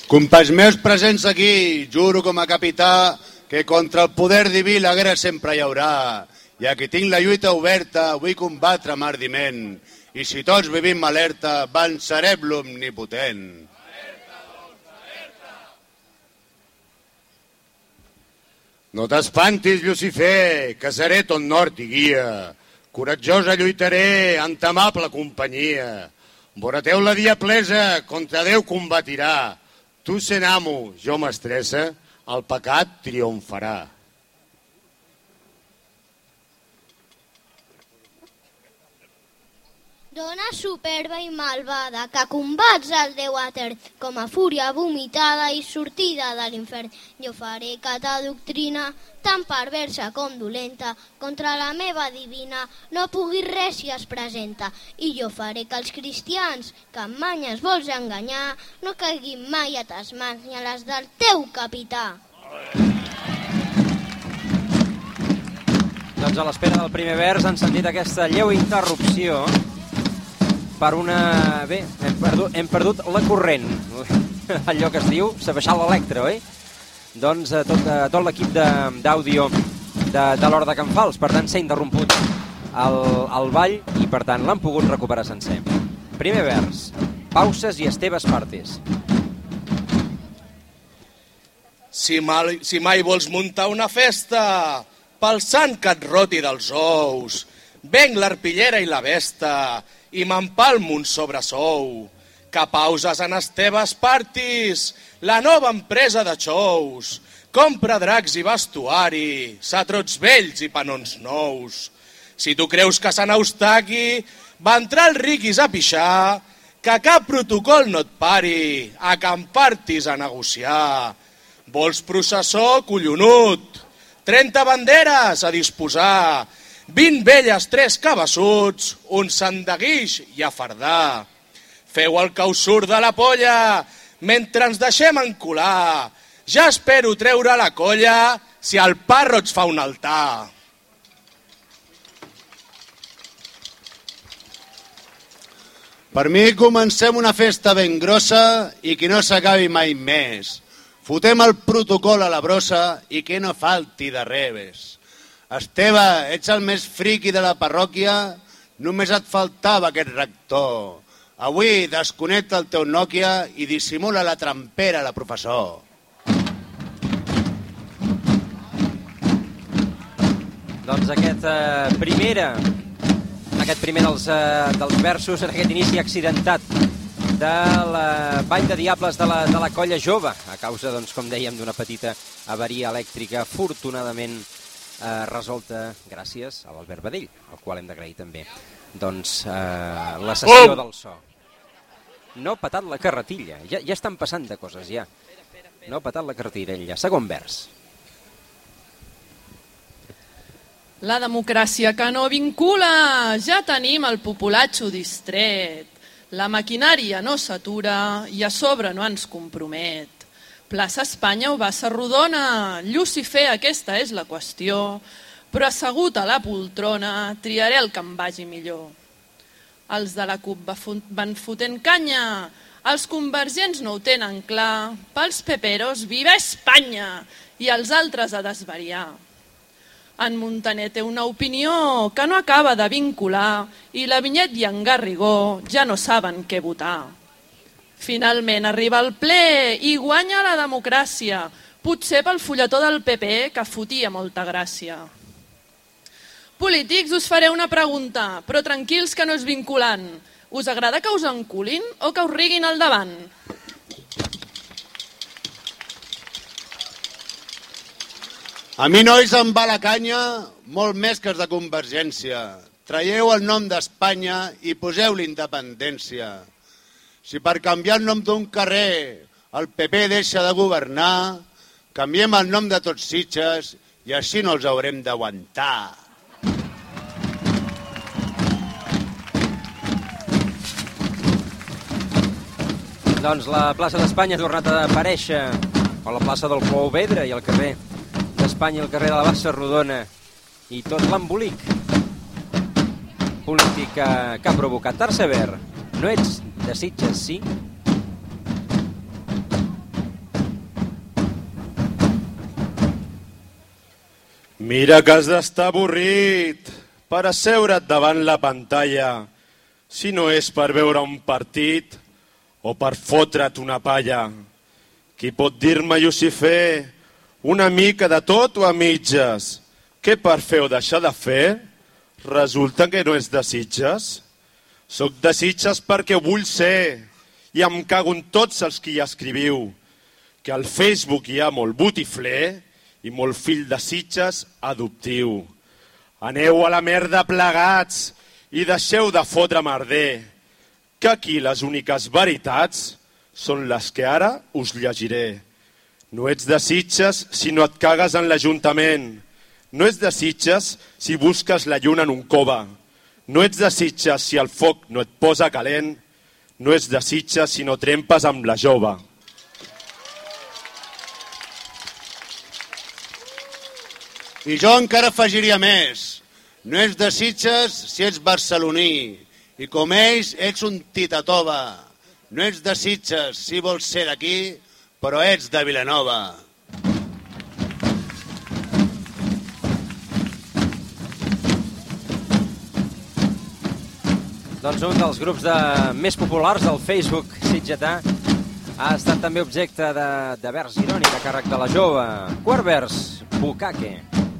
Companys meus presents aquí, juro com a capità que contra el poder diví la guerra sempre hi haurà. I aquí tinc la lluita oberta, vull combatre amb ardiment. I si tots vivim alerta, vencerem l'omnipotent. No t'espantis, Llucifer, que seré ton nord i guia. Coratjosa lluitaré, entamable companyia. Vorateu la diablesa, contra Déu combatirà. Tu sent amo, jo mestressa, el pecat triomfarà. Dona superba i malvada, que combats el Déu etern, com a fúria vomitada i sortida de l'infern. Jo faré que ta doctrina, tan perversa com dolenta, contra la meva divina no pugui res si es presenta. I jo faré que els cristians, que amb manyes vols enganyar, no caiguin mai a tes mans ni a les del teu capità. Doncs a l'espera del primer vers han sentit aquesta lleu interrupció per una... Bé, hem perdut la corrent, allò que es diu, s'ha baixat l'electre, oi? Doncs tot l'equip d'àudio de l'Hora de Can Fals, per tant s'ha interromput el ball i per tant l'han pogut recuperar sencer. Primer vers, pauses i esteves partes. Si mai vols muntar una festa pel sant que et roti dels ous, venc l'arpillera i la besta i m'empalmo un sobresou. Que pauses en Esteves Partis, la nova empresa de xous. Compra dracs i vestuari, satrots vells i panons nous. Si tu creus que Sant Eustaqui va entrar els riquis a pixar, que cap protocol no et pari a Can Partis a negociar. Vols processó, collonut, 30 banderes a disposar, 20 velles, 3 cabassuts, un sant de guix i a fardar. Feu el que us surt de la polla mentre ens deixem encular. Ja espero treure la colla si el parro ens fa un altar. Per mi comencem una festa ben grossa i que no s'acabi mai més. Fotem el protocol a la brossa i que no falti de reves. Esteve, ets el més friqui de la parròquia, només et faltava aquest rector. Avui desconnecta el teu Nokia i dissimula la trampera a la professor. Doncs aquest primer dels versos, en aquest inici accidentat de la Vall de Diables de la Colla Jove, a causa, doncs, com dèiem, d'una petita avaria elèctrica afortunadament resolta gràcies a l'Albert Badell, al qual hem d'agrair també doncs la sessió del so. No ha patat la carretilla, ja estan passant de coses ja. No ha patat la carretilla. Segon vers. La democràcia que no vincula, ja tenim el populatxo distret. La maquinària no s'atura i a sobre no ens compromet. Plaça Espanya o Bassa Rodona, Llucifer, aquesta és la qüestió, però assegut a la poltrona triaré el que em vagi millor. Els de la CUP van fotent canya, els convergents no ho tenen clar, pels peperos viva Espanya i els altres a desvariar. En Montaner té una opinió que no acaba de vincular i la Vinyet i en Garrigó ja no saben què votar. Finalment arriba el ple i guanya la democràcia, potser pel fulletó del PP que fotia molta gràcia. Polítics, us faré una pregunta, però tranquils que no és vinculant. Us agrada que us enculin o que us riguin al davant? A mi, nois, em va la canya molt més que els de Convergència. Traieu el nom d'Espanya i poseu l'independència. Si per canviar el nom d'un carrer el PP deixa de governar, canviem el nom de tots Sitges i així no els haurem d'aguantar. Doncs la plaça d'Espanya ha tornat a aparèixer, o la plaça del Clouvedre i el carrer d'Espanya i el carrer de la Bassa Rodona i tot l'embolic polític que ha provocat. Tercer vers, no ets de Sitges, sí? Mira que has d'estar avorrit per asseure't davant la pantalla, si no és per veure un partit o per fotre't una palla. Qui pot dir-me, Llucifer, una mica de tot o a mitges? Què per fer o deixar de fer? Resulta que no és de Sitges? Soc de Sitges perquè ho vull ser i em cago en tots els que hi escriviu, que al Facebook hi ha molt botifler i molt fill de Sitges adoptiu. Aneu a la merda plegats i deixeu de fotre merder, que aquí les úniques veritats són les que ara us llegiré. No ets de Sitges si no et cagues en l'Ajuntament. No ets de Sitges si busques la lluna en un cove. No ets de Sitges si el foc no et posa calent. No ets de Sitges si no trempes amb la jove. I jo encara afegiria més. No ets de Sitges si ets barceloní. I com ells ets un titatova. No ets de Sitges si vols ser d'aquí, però ets de Vilanova. Doncs un dels grups més populars del Facebook sitgetà ha estat també objecte de vers irònic a càrrec de la jove. Quart vers, Bukake.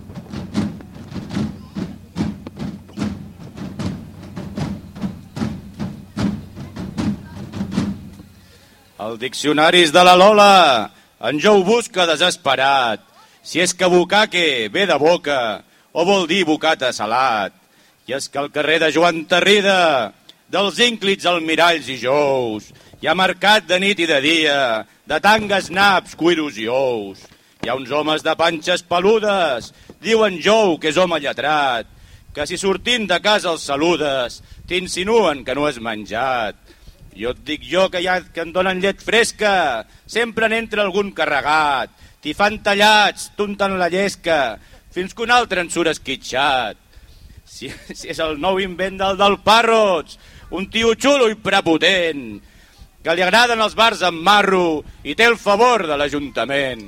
El diccionaris de la Lola en jo ho busca desesperat. Si és que Bukake ve de boca o vol dir bocata salat. I és que al carrer de Joan Tarrida, dels ínclits, almiralls i jous, hi ha mercat de nit i de dia, de tangues, naps, cuiros i ous. Hi ha uns homes de panxes peludes, diuen Jou, que és home lletrat, que si sortint de casa els saludes, t'insinuen que no has menjat. Jo et dic jo que em donen llet fresca, sempre n'entra algun carregat, t'hi fan tallats, t'unten la llesca, fins que un altre en surt esquitxat. Si és el nou invent del Parrots, un tio xulo i prepotent, que li agraden els bars amb marro i té el favor de l'Ajuntament.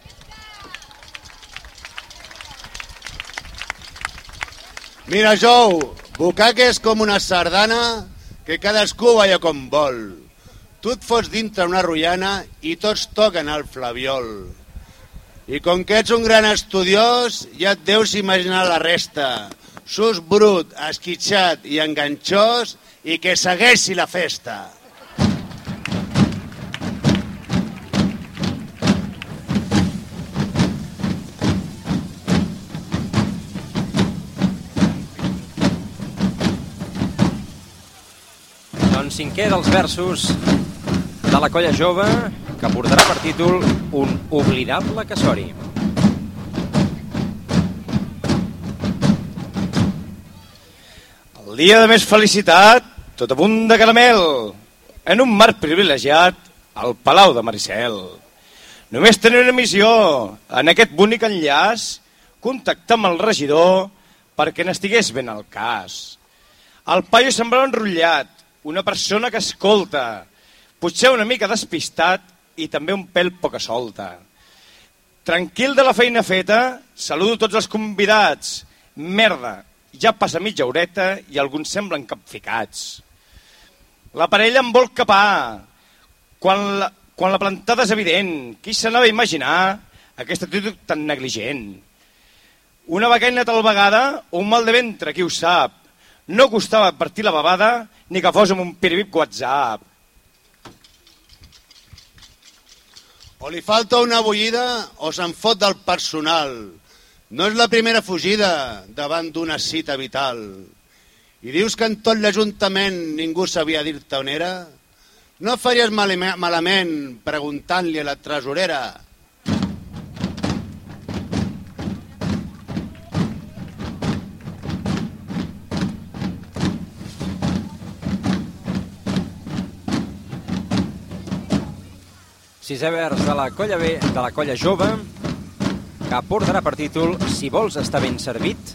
Mira, Jou, Bukake és com una sardana que cadascú balla com vol. Tu et fots dintre una rotllana i tots toquen el flabiol. I com que ets un gran estudiós, ja et deus imaginar la resta. Sus brut, esquitxat i enganxós, i que segueixi la festa. Doncs cinquè dels versos de la Colla Jove, que portarà per títol Un oblidable casori. El dia de més felicitat, tot a punt de caramel, en un mar privilegiat, al Palau de Maricel. Només tenia una missió, en aquest bonic enllaç, contactar amb el regidor perquè n'estigués ben al cas. El paio semblava enrotllat, una persona que escolta, potser una mica despistat i també un pèl poca solta. Tranquil de la feina feta, saludo tots els convidats. Merda, ja passa mitja horeta i alguns semblen capficats. La parella em vol capar. Quan la plantada és evident, qui s'anava a imaginar aquesta actitud tan negligent? Una becaina tal vegada o un mal de ventre, qui ho sap? No costava partir la babada ni que fos amb un piribip WhatsApp. O li falta una bullida o se'n fot del personal. No és la primera fugida davant d'una cita vital. I dius que en tot l'Ajuntament ningú sabia dir-te on era? No faries malament preguntant-li a la tresorera. Sisè vers de la Colla Jove, que portarà per títol Si vols estar ben servit.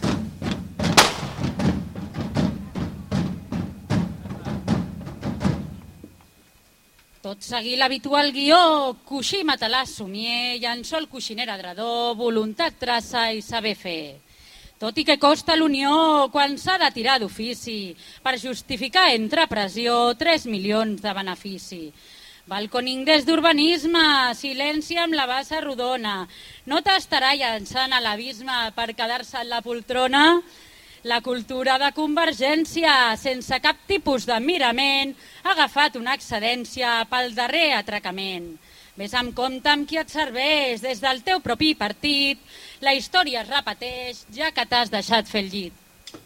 Tot Seguir l'habitual guió, coixí, matalàs, somier, llençol, coixinera, dredor, voluntat, traça i saber fer. Tot i que costa l'unió quan s'ha de tirar d'ofici per justificar entre pressió 3 milions de benefici. Balconing des d'urbanisme, silenci amb la bassa rodona. No t'estarà llançant a l'abisme per quedar-se en la poltrona? La cultura de Convergència, sense cap tipus de mirament, ha agafat una excedència pel darrer atracament. Ves amb compte amb qui et serveix, des del teu propi partit. La història es repeteix, ja que t'has deixat fer el llit.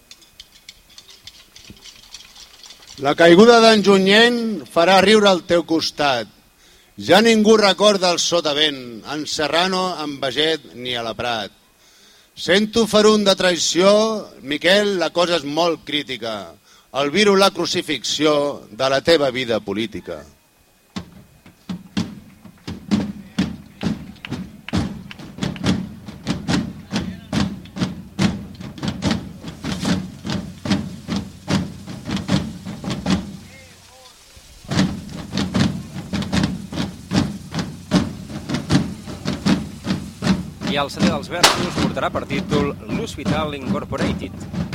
La caiguda d'en Junyent farà riure al teu costat. Ja ningú recorda el sotavent, en Serrano, en Baget ni a la Prat. Sento ferum de traïció, Miquel, la cosa és molt crítica. El virus, la crucifixió de la teva vida política. I el CD dels versos portarà per títol L'Hospital Incorporated.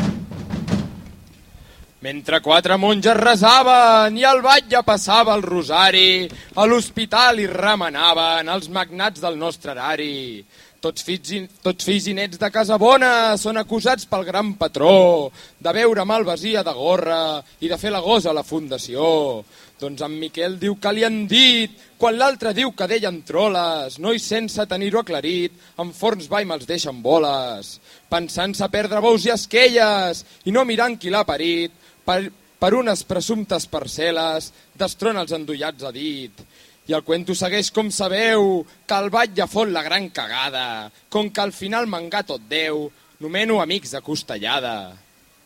Mentre 4 monges resaven i el batlle passava el rosari, a l'hospital hi remenaven els magnats del nostre erari. Tots fills i nets de casa bona són acusats pel gran patró de beure malvasia de gorra i de fer la gosa a la fundació. Doncs en Miquel diu que li han dit, quan l'altre diu que deien troles, nois sense tenir-ho aclarit, en forns va i me'ls deixen boles. Pensant-se perdre bous i esquelles i no mirant qui l'ha parit, per unes presumptes parcel·les destrona els endollats a dit. I el cuento segueix com sabeu, que el batlle fot la gran cagada, com que al final mangà tot Déu, nomeno amics de costellada.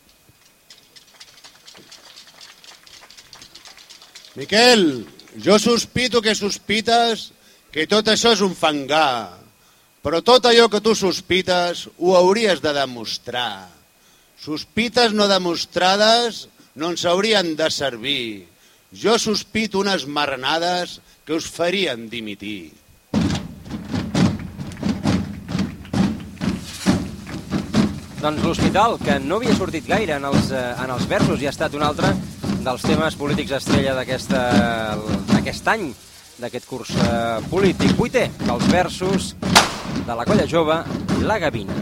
Miquel, jo sospito que sospites que tot això és un fangar, però tot allò que tu sospites ho hauries de demostrar. Sospites no demostrades no ens haurien de servir. Jo sospito unes marranades que us farien dimitir. Doncs l'hospital, que no havia sortit gaire en els versos i ha estat un altre dels temes polítics estrella d'aquest any, d'aquest curs polític. 8è dels versos de la Colla Jove, La Gavina.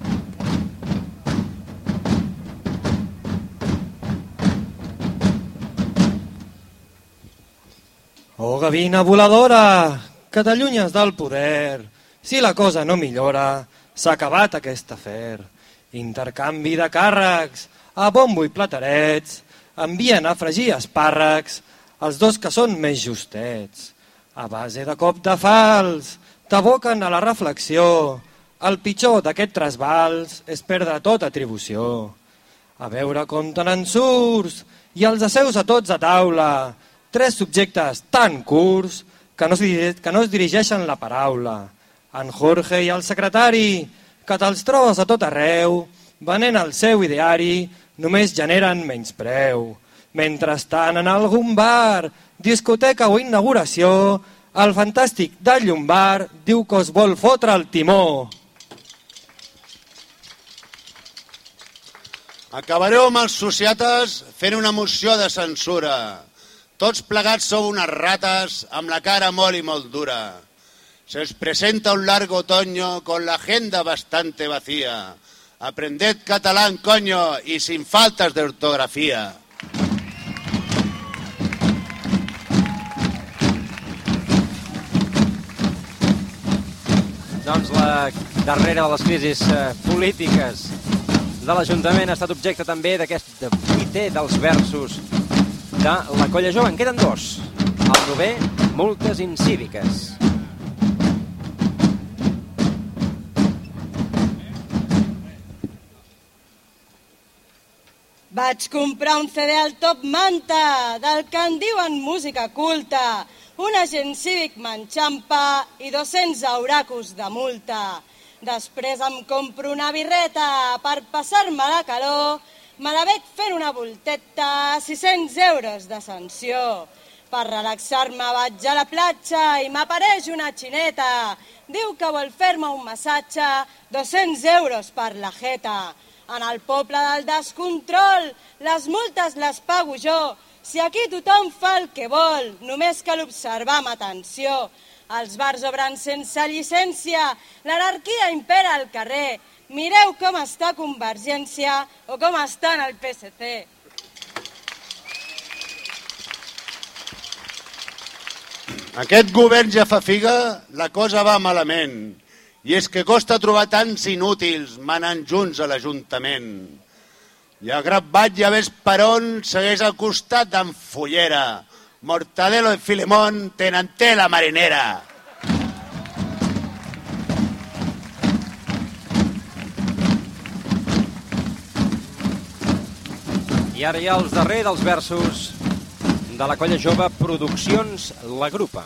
Oh, gavina voladora, que t'allunyes del poder. Si la cosa no millora, s'ha acabat aquest afer. Intercanvi de càrrecs, a bombo i platerets, envien a fregir espàrrecs els dos que són més justets. A base de cop de fals, t'aboquen a la reflexió. El pitjor d'aquest trasbals és perdre tota atribució. A veure com te n'en surts i els asseus a tots a taula. 3 subjectes tan curts que no es dirigeixen la paraula. En Jorge i el secretari, que te'ls trobes a tot arreu, venent el seu ideari, només generen menyspreu. Mentre estan en algun bar, discoteca o inauguració, el fantàstic del Llombard diu que es vol fotre el timó. Acabareu amb els societes fent una moció de censura. Tots plegats sou unes rates amb la cara molt i molt dura. Se os presenta un largo otoño con la agenda bastante vacía. Aprended catalán, coño, y sin faltas de ortografía. Doncs la darrera de les crisis polítiques de l'Ajuntament ha estat objecte també d'aquest 8è dels versos de la Colla Jove. En queden 2. El 9è, multes incíviques. Vaig comprar un CD al Top Manta, del que en diuen música culta. Un agent cívic m'enxampa i 200 euracos de multa. Després em compro una birreta per passar-me la calor. Me la veig fent una volteta, 600 euros de sanció. Per relaxar-me vaig a la platja i m'apareix una xineta. Diu que vol fer-me un massatge, 200 euros per la jeta. En el poble del descontrol, les multes les pago jo. Si aquí tothom fa el que vol, només cal observar amb atenció. Els bars obren sense llicència, l'anarquia impera al carrer. Mireu com està Convergència o com està en el PSC. Aquest govern ja fa figa, la cosa va malament. I és que costa trobar tants inútils manant junts a l'Ajuntament. I a Gravat ja ves per on segueix al costat d'en Fullera. Mortadelo i Filemón tenen tela marinera. I ara hi ha els darrers dels versos de la Colla Jove, Produccions La Grupa.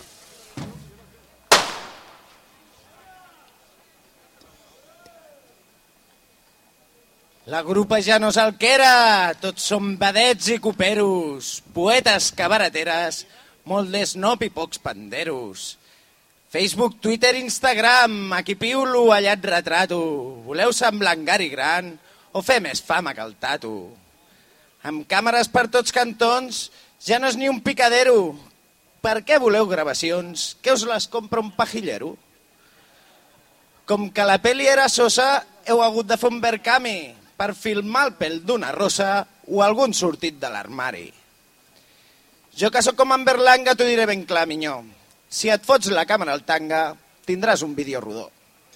La grupa ja no és el que era, tots són vedets i coperos, poetes cabareteres, molt d'esnop i pocs panderos. Facebook, Twitter, Instagram, aquí piulo, allà et retrato. Voleu semblar en Gary Grant o fer més fama que el Tato? Amb càmeres per tots cantons ja no és ni un picadero. Per què voleu gravacions? Que us les compra un pajillero? Com que la peli era sosa, heu hagut de fer un Verkami per filmar el pèl d'una rosa o algun sortit de l'armari. Jo que sóc com en Berlanga t'ho diré ben clar, minyó. Si et fots la càmera al tanga, tindràs un vídeo rodó.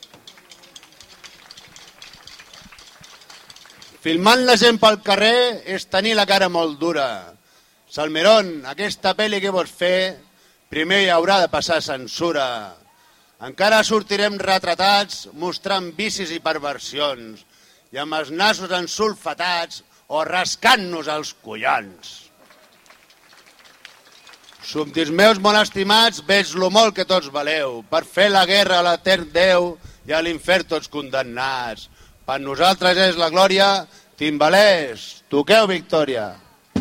Filmant la gent pel carrer és tenir la cara molt dura. Salmerón, aquesta pel·li que vols fer, primer hi haurà de passar censura. Encara sortirem retratats mostrant vicis i perversions i amb els nassos ensulfatats o rascant-nos els collons. Súbdits meus molt estimats, veig lo molt que tots valeu. Per fer la guerra a l'etern Déu i a l'infern tots condemnats. Per nosaltres és la glòria, timbalers, toqueu victòria.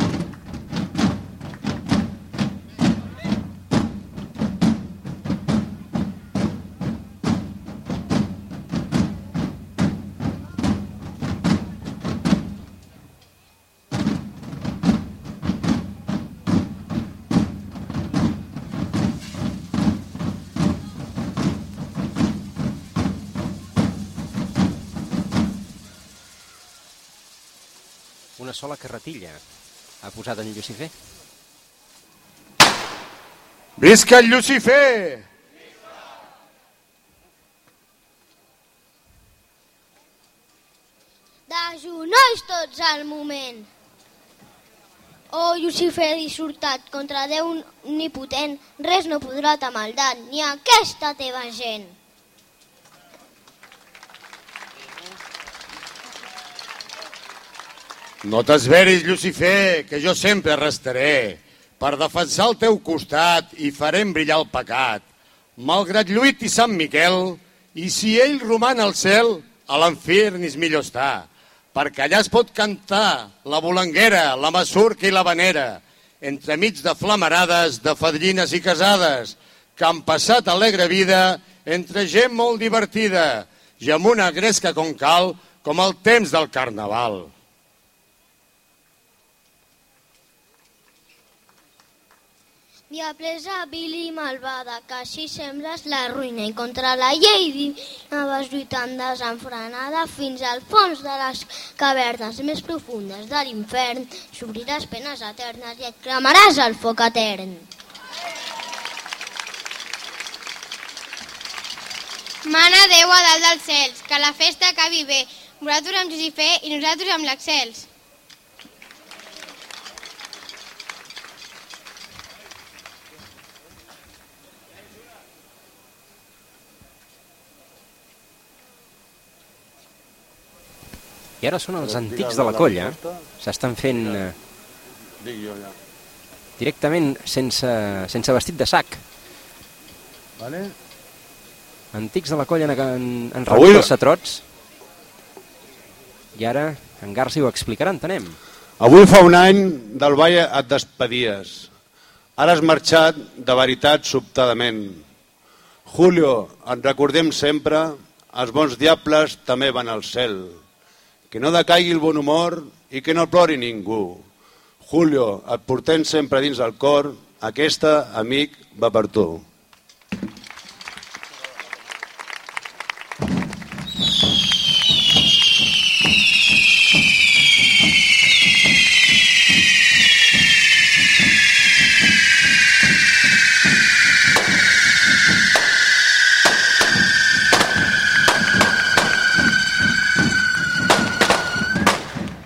Una sola carretilla ha posat en Llucifer. Visca el Llucifer! De genolls tots al moment. Oh, Llucifer dissortat, contra Déu omnipotent, res no podrà ta maldat, ni aquesta teva gent. No t'esveris, Llucifer, que jo sempre restaré per defensar el teu costat i farem brillar el pecat. Malgrat Lluït i Sant Miquel, i si ell roman al cel, a l'infern és millor estar, perquè allà es pot cantar la bolanguera, la masurca i la vanera, entremig de flamarades, de fadrines i casades, que han passat alegre vida entre gent molt divertida i amb una gresca com cal, com el temps del carnaval. Diablesa vil i malvada, que així sembles la ruïna i contra la llei divina vas lluitant desenfrenada fins al fons de les cavernes més profundes de l'infern. S'obriràs penes eternes i et cremaràs el foc etern. Mana Déu a dalt dels cels, que la festa acabi bé. Vosaltres amb Llucifer i nosaltres amb l'Axels. I ara són els antics de la colla. S'estan fent directament sense vestit de sac. Antics de la colla en rebut els satrots. I ara en Garci ho explicarà, entenem. Avui fa un any del ball et despedies. Ara has marxat de veritat sobtadament. Julio, en recordem sempre, els bons diables també van al cel. Que no decaigui el bon humor i que no plori ningú. Julio, et portem sempre dins el cor, aquesta, amic, va per tu.